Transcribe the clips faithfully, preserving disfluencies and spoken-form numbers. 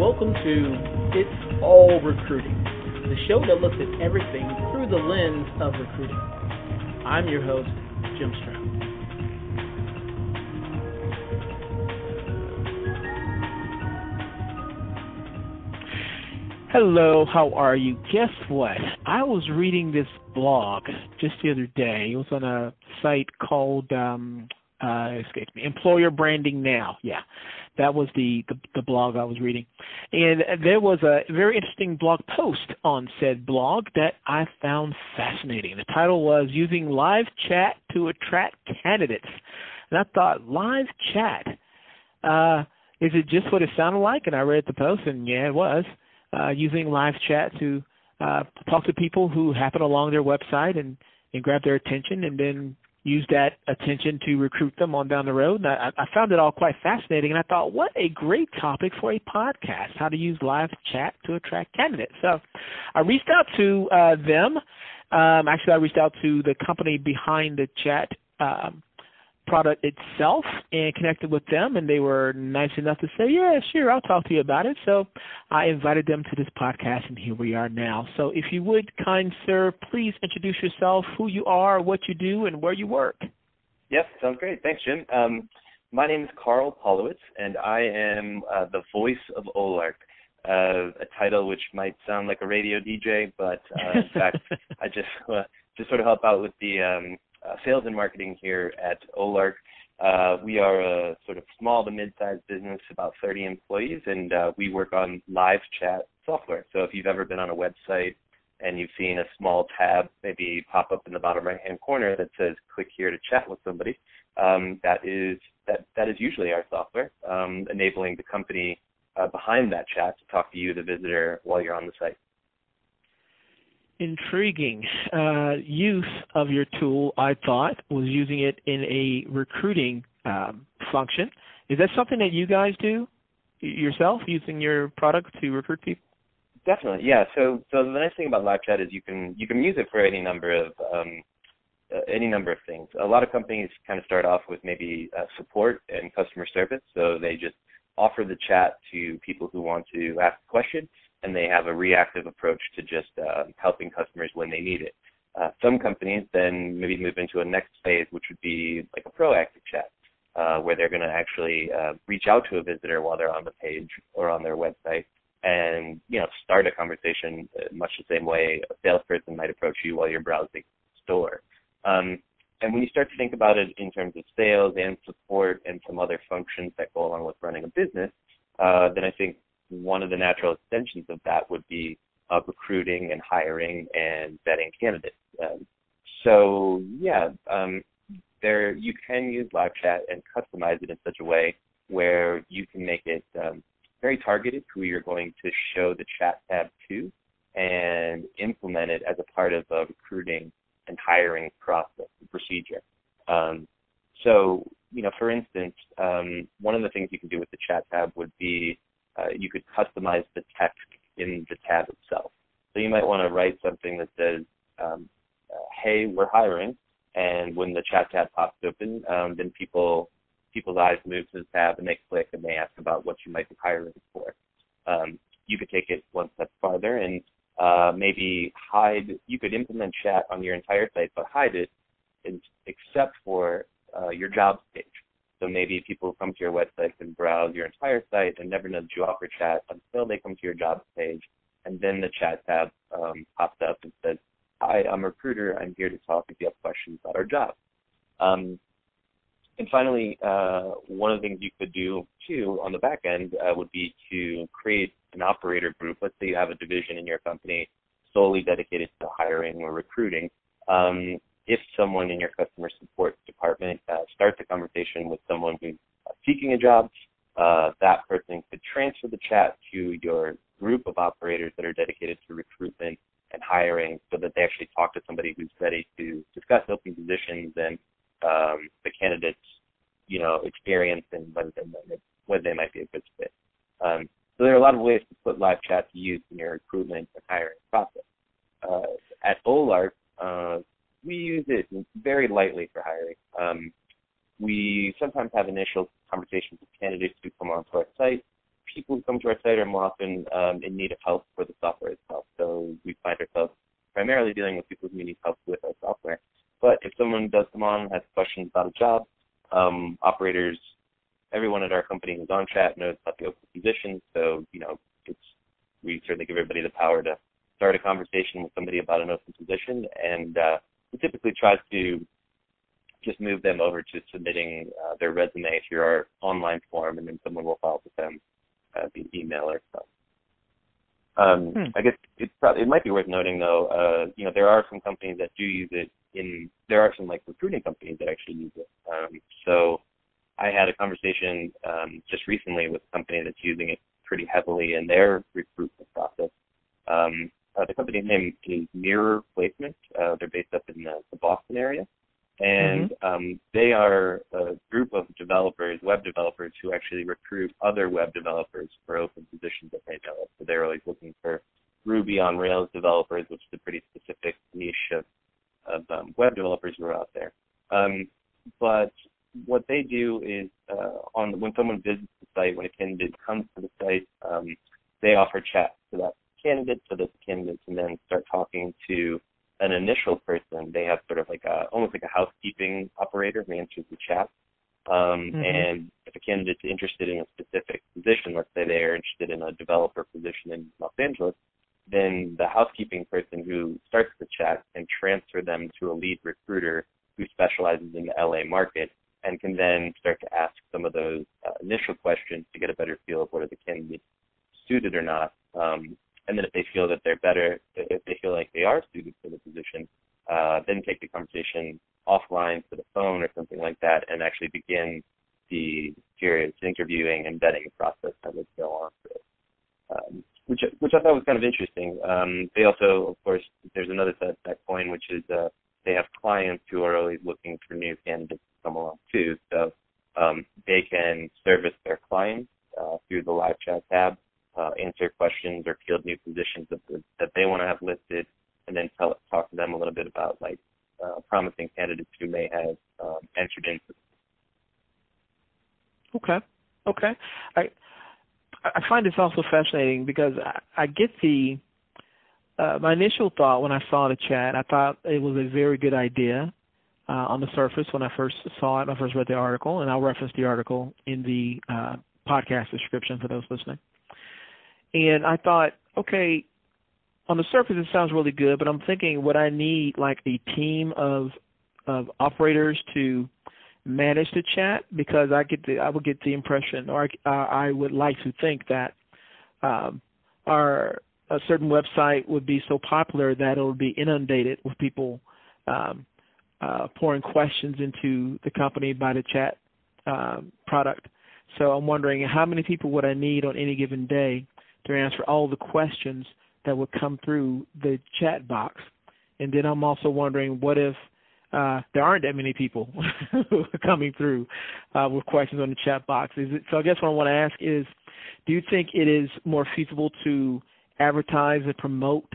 welcome to It's All Recruiting, the show that looks at everything through the lens of recruiting. I'm your host, Jim Stroud. Hello, how are you? Guess what? I was reading this blog just the other day. It was on a site called, um, uh, excuse me, Employer Branding Now. Yeah, that was the, the, the blog I was reading. And there was a very interesting blog post on said blog that I found fascinating. The title was Using Live Chat to Attract Candidates. And I thought, live chat, uh, is it just what it sounded like? And I read the post, and yeah, it was. Uh, using live chat to uh, talk to people who happen along their website and, and grab their attention and then use that attention to recruit them on down the road. And I, I found it all quite fascinating, and I thought, what a great topic for a podcast, how to use live chat to attract candidates. So I reached out to uh, them. Um, actually, I reached out to the company behind the chat um, product itself and connected with them, and they were nice enough to say, yeah, sure, I'll talk to you about it. So I invited them to this podcast, and here we are now. So if you would, kind sir, please introduce yourself, who you are, what you do, and where you work. Yes, sounds great. Thanks, Jim. Um, my name is Carl Polowitz, and I am uh, the voice of Olark, uh, a title which might sound like a radio D J, but uh, in fact, I just uh, just sort of help out with the um, Uh, sales and marketing here at Olark. Uh, we are a sort of small to mid-sized business, about thirty employees, and uh, we work on live chat software. So if you've ever been on a website and you've seen a small tab maybe pop up in the bottom right-hand corner that says "click here to chat with somebody," um, that is that that is usually our software, um, enabling the company uh, behind that chat to talk to you, the visitor, while you're on the site. Intriguing uh, use of your tool, I thought, was using it in a recruiting um, function. Is that something that you guys do yourself, using your product to recruit people? Definitely, yeah. So, so the nice thing about live chat is you can you can use it for any number of um, uh, any number of things. A lot of companies kind of start off with maybe uh, support and customer service, so they just offer the chat to people who want to ask a question, and they have a reactive approach to just uh, helping customers when they need it. Uh, some companies then maybe move into a next phase, which would be like a proactive chat, uh, where they're going to actually uh, reach out to a visitor while they're on the page or on their website and, you know, start a conversation much the same way a salesperson might approach you while you're browsing the store. Um, and when you start to think about it in terms of sales and support and some other functions that go along with running a business, uh, then I think one of the natural extensions of that would be uh, recruiting and hiring and vetting candidates. Um, so, yeah, um, there you can use live chat and customize it in such a way where you can make it um, very targeted who you're going to show the chat tab to and implement it as a part of a recruiting and hiring process, procedure. Um, so, you know, for instance, um, one of the things you can do with the chat tab would be Uh, you could customize the text in the tab itself. So you might want to write something that says, um, uh, hey, we're hiring, and when the chat tab pops open, um, then people people's eyes move to the tab and they click and they ask about what you might be hiring for. Um, you could take it one step farther and uh, maybe hide, you could implement chat on your entire site, but hide it in, except for uh, your jobs page. So maybe people come to your website and browse your entire site and never know that you offer chat until they come to your jobs page, and then the chat tab um, pops up and says, hi, I'm a recruiter. I'm here to talk if you have questions about our job. Um, and finally, uh, one of the things you could do, too, on the back end uh, would be to create an operator group. Let's say you have a division in your company solely dedicated to hiring or recruiting. Um, If someone in your customer support department uh, starts a conversation with someone who's uh, seeking a job, uh, that person could transfer the chat to your group of operators that are dedicated to recruitment and hiring so that they actually talk to somebody who's ready to discuss open positions and um, the candidate's, you know, experience and whether they might, whether they might be a good fit. Um, so there are a lot of ways to put live chat to use in your recruitment and hiring process. Uh, at Olark, uh, we use it very lightly for hiring. Um, we sometimes have initial conversations with candidates who come onto our site, people who come to our site are more often um, in need of help for the software itself. So we find ourselves primarily dealing with people who need help with our software. But if someone does come on and has questions about a job, um, operators, everyone at our company who's on chat knows about the open position. So, you know, it's, we certainly give everybody the power to start a conversation with somebody about an open position. And uh, we typically try to just move them over to submitting uh, their resume through our online form, and then someone will follow up with them uh, via email or so. Um, hmm. I guess it's probably, it might be worth noting, though, uh, you know, there are some companies that do use it in, there are some, like, recruiting companies that actually use it. Um, so I had a conversation um, just recently with a company that's using it pretty heavily in their recruitment process. Um, uh, the company's name is Mirror Placement. Uh, they're based up in the, the Boston area. And mm-hmm. um, they are a group of developers, web developers, who actually recruit other web developers for open positions that they know of. So they're always looking for Ruby on Rails developers, which is a pretty specific niche of, of um, web developers who are out there. Um, but what they do is, uh, on when someone visits the site, when a candidate comes to the site, um, they offer chat to that candidate so that the candidate can then start talking to an initial person. They have sort of like a, almost like a housekeeping operator who answers the chat. Um, mm-hmm. And if a candidate's interested in a specific position, let's say they're interested in a developer position in Los Angeles, then the housekeeping person who starts the chat can transfer them to a lead recruiter who specializes in the L A market and can then start to ask some of those uh, initial questions to get a better feel of whether the candidate suited or not. Um, And then if they feel that they're better, if they feel like they are suited for the position, uh, then take the conversation offline to the phone or something like that and actually begin the serious interviewing and vetting process that would go on for it, um, which, which I thought was kind of interesting. Um, they also, of course, there's another side of that coin, which is uh, they have clients who are always looking for new candidates to come along too. So um, they can service their clients uh, through the live chat tab, Uh, answer questions or field new positions that, that they want to have listed, and then tell, talk to them a little bit about like uh, promising candidates who may have um, entered into. Okay, okay. I I find this also fascinating because I, I get the uh, my initial thought when I saw the chat. I thought it was a very good idea uh, on the surface when I first saw it. When I first read the article, and I'll reference the article in the uh, podcast description for those listening. And I thought, okay, on the surface it sounds really good, but I'm thinking, would I need like a team of of operators to manage the chat? Because I get the I would get the impression, or I, I would like to think that um, our a certain website would be so popular that it would be inundated with people um, uh, pouring questions into the company by the chat uh, product. So I'm wondering, how many people would I need on any given day to answer all the questions that would come through the chat box? And then I'm also wondering, what if uh, there aren't that many people coming through uh, with questions on the chat box? Is it, so I guess what I want to ask is, do you think it is more feasible to advertise and promote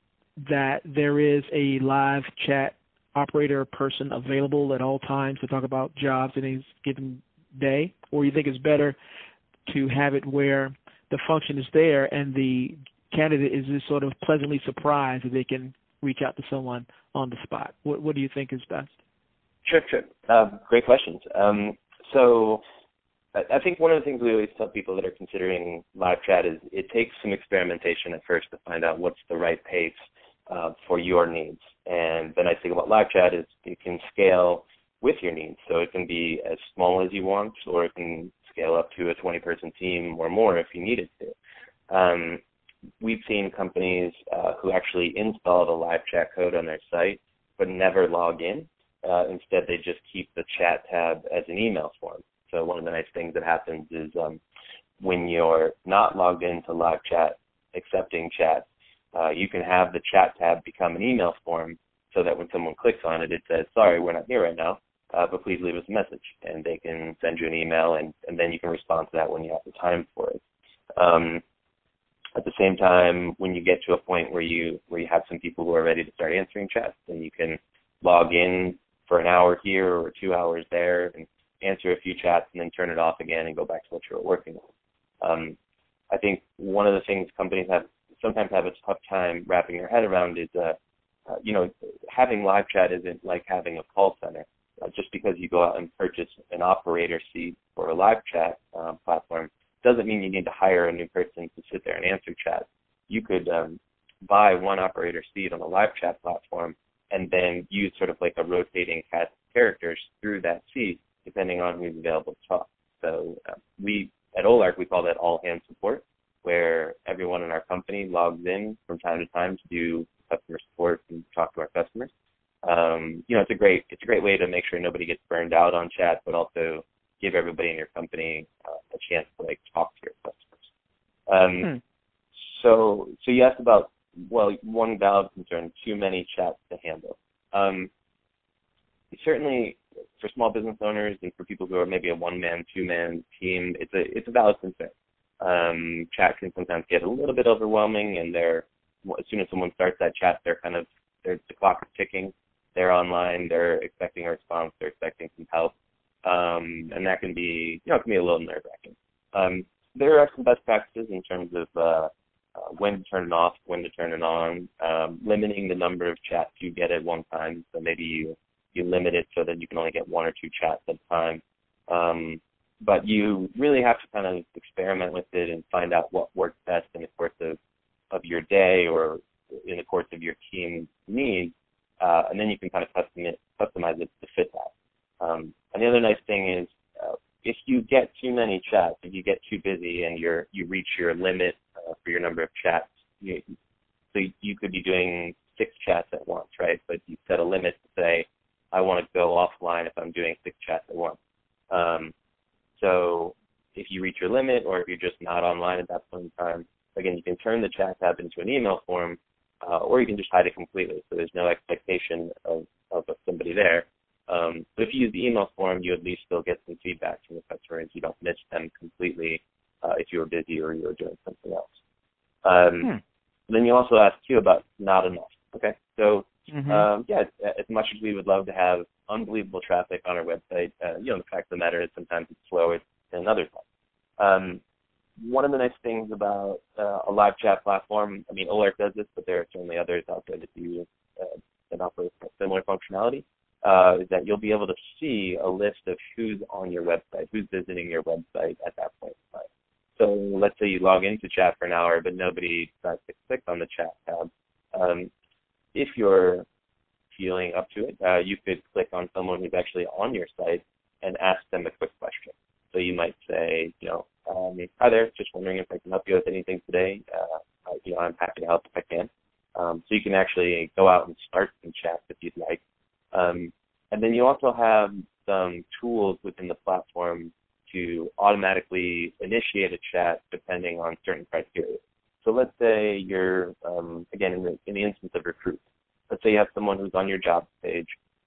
that there is a live chat operator person available at all times to talk about jobs in a given day? Or you think it's better to have it where the function is there and the candidate is just sort of pleasantly surprised that they can reach out to someone on the spot? What, what do you think is best? Sure, sure. Uh, great questions. Um, so I think one of the things we always tell people that are considering live chat is it takes some experimentation at first to find out what's the right pace uh, for your needs. And the nice thing about live chat is you can scale with your needs. So it can be as small as you want, or it can scale up to a twenty-person team or more if you need it to. Um, we've seen companies uh, who actually install the live chat code on their site but never log in. Uh, instead, they just keep the chat tab as an email form. So one of the nice things that happens is um, when you're not logged into live chat, accepting chat, uh, you can have the chat tab become an email form so that when someone clicks on it, it says, sorry, we're not here right now, uh, but please leave us a message. And they can send you an email, and, and then you can respond to that when you have the time for it. Um, at the same time, when you get to a point where you where you have some people who are ready to start answering chats, then you can log in for an hour here or two hours there and answer a few chats and then turn it off again and go back to what you were working on. Um, I think one of the things companies have sometimes have a tough time wrapping their head around is, uh, uh, you know, having live chat isn't like having a call center. Uh, just because you go out and purchase an operator seat for a live chat um, platform doesn't mean you need to hire a new person to sit there and answer chat. You could um, buy one operator seat on a live chat platform and then use sort of like a rotating cast of characters through that seat, depending on who's available to talk. So uh, we, at Olark, we call that all-hands support, where everyone in our company logs in from time to time to do customer support and talk to our customers. Um, you know, it's a great it's a great way to make sure nobody gets burned out on chat, but also give everybody in your company uh, a chance to like talk to your customers. Um, hmm. So, so you asked about well, one valid concern: too many chats to handle. Um, certainly, for small business owners and for people who are maybe a one-man, two-man team, it's a it's a valid concern. Um, chat can sometimes get a little bit overwhelming, and they're as soon as someone starts that chat, they're kind of they're, the clock is ticking. They're online. They're expecting a response. They're expecting some help, um, and that can be, you know, it can be a little nerve-wracking. Um, there are some best practices in terms of uh, uh, when to turn it off, when to turn it on, um, limiting the number of chats you get at one time. So maybe you you limit it so that you can only get one or two chats at a time. Um, but you really have to kind of experiment with it and find out what works best in the course of, of your day or in the course of your team's needs. Uh, and then you can kind of custom it, customize it to fit that. Um, and the other nice thing is, uh, if you get too many chats, if you get too busy and you're you reach your limit uh, for your number of chats, you, so you could be doing six chats at once, right? But you set a limit to say, I want to go offline if I'm doing six chats at once. Um, so if you reach your limit, or if you're just not online at that point in time, again, you can turn the chat tab into an email form. Uh, or you can just hide it completely, so there's no expectation of, of somebody there. Um, but if you use the email form, you at least still get some feedback from the customers. You don't miss them completely uh, if you were busy or you were doing something else. Um, hmm. Then you also asked, too, about not enough. Okay, so mm-hmm. um, yeah, as much as we would love to have unbelievable traffic on our website, uh, you know, the fact of the matter is sometimes it's slower than other times. Um, One of the nice things about uh, a live chat platform, I mean, Olark does this, but there are certainly others out there that do uh, that offer similar functionality, uh, is that you'll be able to see a list of who's on your website, who's visiting your website at that point in time. So let's say you log into chat for an hour, but nobody decides to click on the chat tab. Um, if you're feeling up to it, uh, you could click on someone who's actually on your site and ask them a quick question. So you might say, you know, um, hi there, just wondering if I can help you with anything today. Uh, you know, I'm happy to help if I can. Um, so you can actually go out and start some chats if you'd like. Um, and then you also have some tools within the platform to automatically initiate a chat depending on certain criteria. So let's say you're, um, again, in the, in the instance of Recruit, let's say you have someone who's on your jobs page,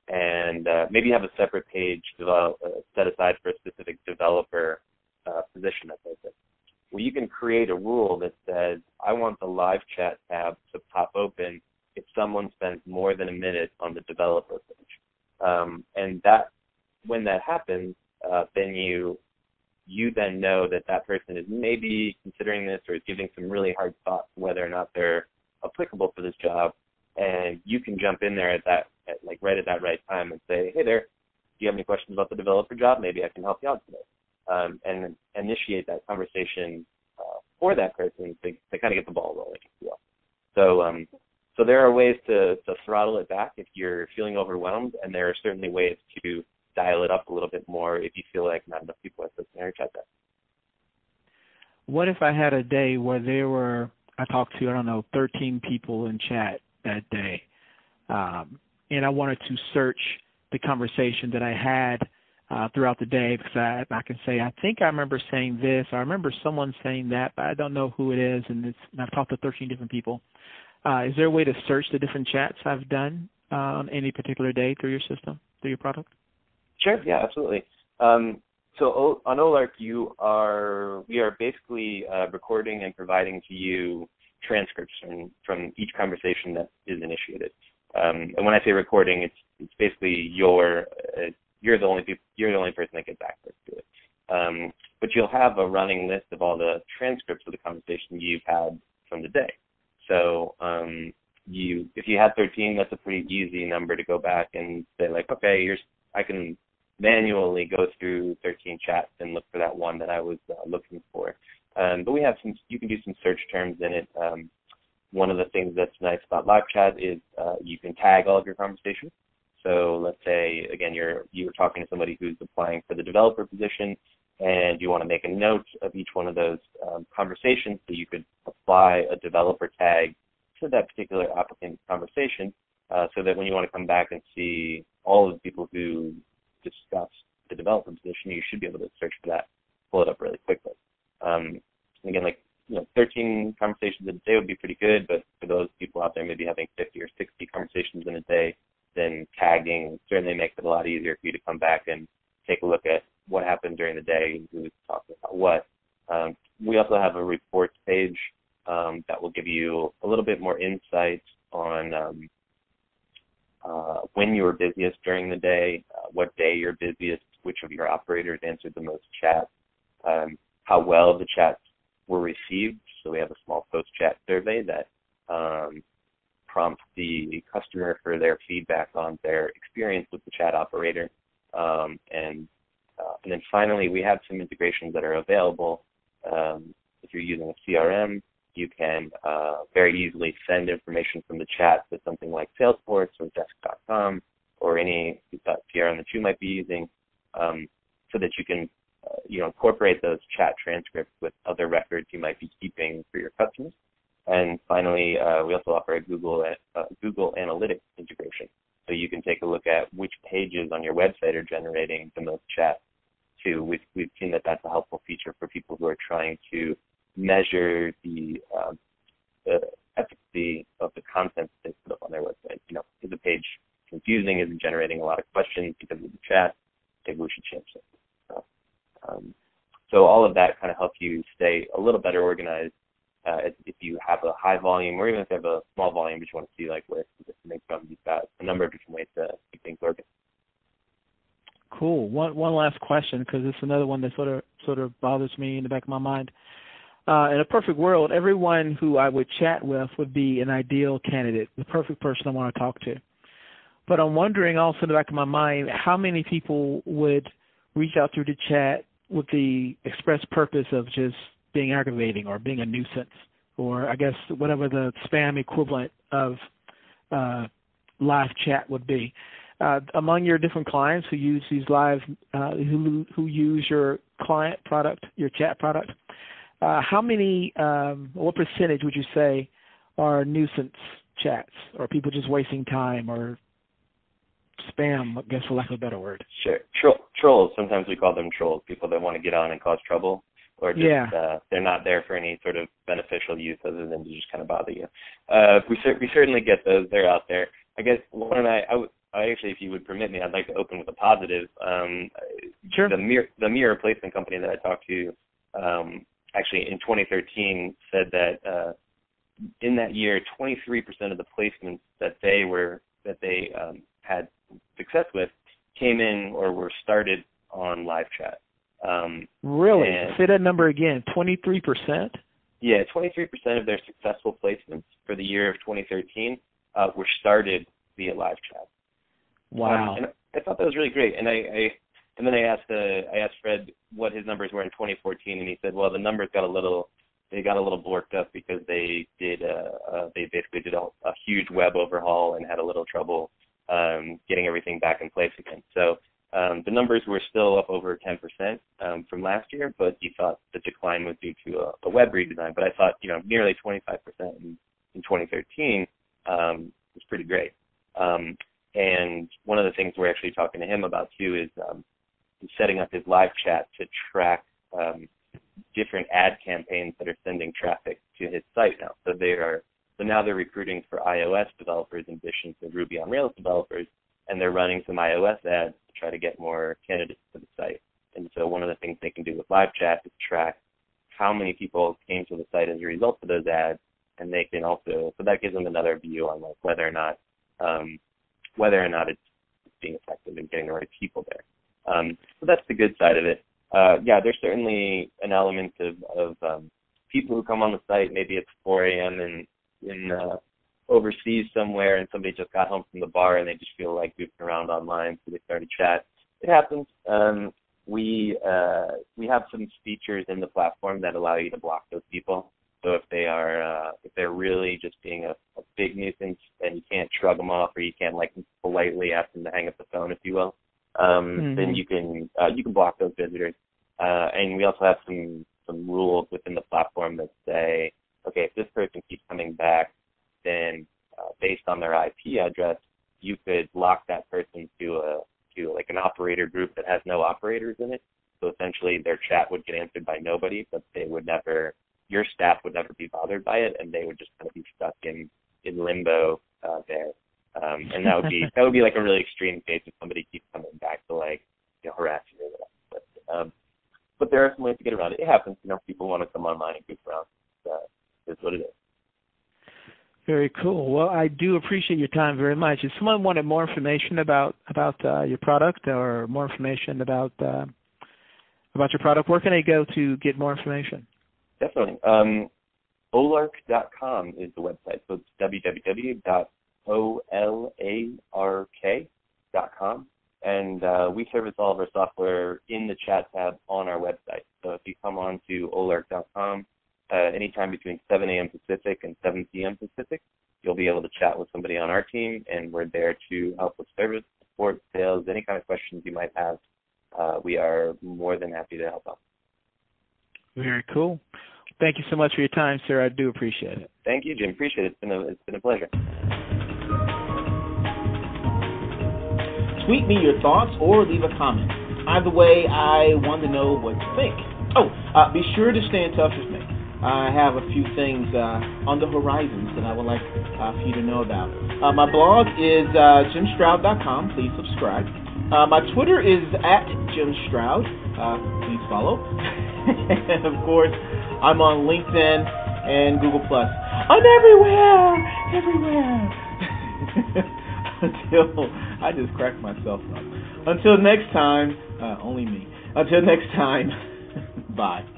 and uh, maybe you have a separate page develop, uh, set aside for a specific developer uh, position at that. Well, you can create a rule that says, I want the live chat tab to pop open if someone spends more than a minute on the developer page. Um, and that, when that happens, uh, then you you then know that that person is maybe considering this or is giving some really hard thought to whether or not they're applicable for this job. And you can jump in there at that, at, like right at that right time and say, hey there, do you have any questions about the developer job? Maybe I can help you out today. Um, and initiate that conversation uh, for that person to, to kind of get the ball rolling, if you will. So, um, so there are ways to, to throttle it back if you're feeling overwhelmed, and there are certainly ways to dial it up a little bit more if you feel like not enough people are listening or chat that. What if I had a day where there were, I talked to, I don't know, thirteen people in chat that day, um, and I wanted to search the conversation that I had uh, throughout the day, because I, I can say, I think I remember saying this, I remember someone saying that, but I don't know who it is, and, it's, and I've talked to thirteen different people. Uh, is there a way to search the different chats I've done uh, on any particular day through your system, through your product? Sure, yeah, absolutely. Um, so on Olark, you are we are basically uh, recording and providing to you transcripts from, from each conversation that is initiated. Um, and when I say recording, it's it's basically your uh, you're the only people, you're the only person that gets access to it. Um, but you'll have a running list of all the transcripts of the conversation you've had from the day. So um, you, if you had thirteen, that's a pretty easy number to go back and say like, okay, here's, I can manually go through thirteen chats and look for that one that I was uh, looking for. Um, but we have some, you can do some search terms in it. Um, one of the things that's nice about live chat is uh, you can tag all of your conversations. So let's say, again, you're you were talking to somebody who's applying for the developer position, and you want to make a note of each one of those um, conversations, so you could apply a developer tag to that particular applicant conversation, uh, so that when you want to come back and see all of the people who discuss the developer position, you should be able to search for that, pull it up really quickly. Um, again, like you know, thirteen conversations a day would be pretty good, but for those people out there maybe having fifty or sixty conversations in a day, then tagging certainly makes it a lot easier for you to come back and take a look at what happened during the day, who was talking about what. Um, we also have a reports page um, that will give you a little bit more insight on um, uh, when you were busiest during the day, uh, what day you're busiest, which of your operators answered the most chats, um, how well the chats were received. So we have a small post-chat survey that um, prompts the customer for their feedback on their experience with the chat operator. Um, and uh, and then finally, we have some integrations that are available. Um, if you're using a C R M, you can uh, very easily send information from the chat to something like Salesforce or Desk dot com or any C R M that you might be using, um, so that you can uh, you know, incorporate those chat transcripts with other records you might be keeping for your customers. And finally, uh, we also offer a Google uh, Google Analytics integration. So you can take a look at which pages on your website are generating the most chat too. We've, we've seen that that's a helpful feature for people who are trying to measure the, um, the efficacy of the content they put up on their website. You know, is the page confusing? Is it generating a lot of questions because of the chat? Maybe we should change it. So, um, so all of that kind of helps you stay a little better organized Uh, if, if you have a high volume, or even if you have a small volume, but you want to see like where it's coming from, you've got a number of different ways to keep things organized. Cool. One one last question, because it's another one that sort of sort of bothers me in the back of my mind. Uh, in a perfect world, everyone who I would chat with would be an ideal candidate, the perfect person I want to talk to. But I'm wondering also in the back of my mind, how many people would reach out through the chat with the express purpose of just being aggravating or being a nuisance, or I guess whatever the spam equivalent of uh, live chat would be. Uh, among your different clients who use these live, uh, who, who use your client product, your chat product, uh, how many, um, what percentage would you say are nuisance chats, or people just wasting time, or spam, I guess for lack of a better word? Sure. Tro- trolls, sometimes we call them trolls, people that want to get on and cause trouble. Or just yeah. uh, they're not there for any sort of beneficial use other than to just kind of bother you. Uh, we cer- we certainly get those. They're out there. I guess one and I, I, w- I actually, if you would permit me, I'd like to open with a positive. Um, sure. The mirror the mirror replacement company that I talked to, um, actually in twenty thirteen said that uh, in that year, twenty-three percent of the placements that they were that they um, had success with came in or were started on live chat. Um, really? And, say that number again, twenty-three percent? Yeah, twenty-three percent of their successful placements for the year of twenty thirteen uh, were started via live chat. Wow. Um, and I thought that was really great. And I, I and then I asked uh, I asked Fred what his numbers were in twenty fourteen, and he said, well, the numbers got a little they got a little borked up because they did uh, uh, they basically did a, a huge web overhaul and had a little trouble um, getting everything back in place again. So. Um, the numbers were still up over ten percent um, from last year, but he thought the decline was due to a, a web redesign. But I thought, you know, nearly twenty-five percent in, in twenty thirteen um, was pretty great. Um, and one of the things we're actually talking to him about, too, is um, setting up his live chat to track um, different ad campaigns that are sending traffic to his site now. So they are so now they're recruiting for iOS developers in addition to Ruby on Rails developers, and they're running some iOS ads to try to get more candidates to the site. And so one of the things they can do with live chat is track how many people came to the site as a result of those ads, and they can also, so that gives them another view on like whether or not um, whether or not it's being effective in getting the right people there. Um, so that's the good side of it. uh, yeah, there's certainly an element of, of um, people who come on the site. Maybe it's four a.m. in in uh, overseas somewhere, and somebody just got home from the bar and they just feel like goofing around online, so they start a chat. It happens. Um, we uh, we have some features in the platform that allow you to block those people. So if they are uh, if they're really just being a, a big nuisance and you can't shrug them off, or you can't like politely ask them to hang up the phone, if you will, um, mm-hmm. then you can uh, you can block those visitors. Uh, and we also have some some rules within the platform that say, okay, if this person keeps coming back, then uh, based on their I P address, you could lock that person to a to like an operator group that has no operators in it. So essentially, their chat would get answered by nobody, but they would never. Your staff would never be bothered by it, and they would just kind of be stuck in, in limbo uh, there. Um, and that would be that would be like a really extreme case if somebody keeps coming back to like you know harass you or whatever. But um, but there are some ways to get around it. It happens, you know, people want to come online and goof around. Uh, it's what it is. Very cool. Well, I do appreciate your time very much. If someone wanted more information about about uh, your product or more information about uh, about your product, where can they go to get more information? Definitely. Um, olark dot com is the website. So it's w w w dot o l a r k dot com. And uh, we service all of our software in the chat tab on our website. So if you come on to olark dot com, uh, anytime between seven a.m. Pacific and seven p.m. Pacific, you'll be able to chat with somebody on our team, and we're there to help with service, support, sales, any kind of questions you might have. Uh, we are more than happy to help out. Very cool. Thank you so much for your time, sir. I do appreciate it. Thank you, Jim. Appreciate it. It's been a, it's been a pleasure. Tweet me your thoughts or leave a comment. Either way, I want to know what you think. Oh, uh, be sure to stay in touch with me. I have a few things uh, on the horizons that I would like uh, for you to know about. Uh, my blog is uh, jim stroud dot com. Please subscribe. Uh, my Twitter is at Jim Stroud. Uh, please follow. And, of course, I'm on LinkedIn and Google Plus. I'm everywhere! Everywhere! Until I just cracked myself up. Until next time, uh, only me. Until next time, bye.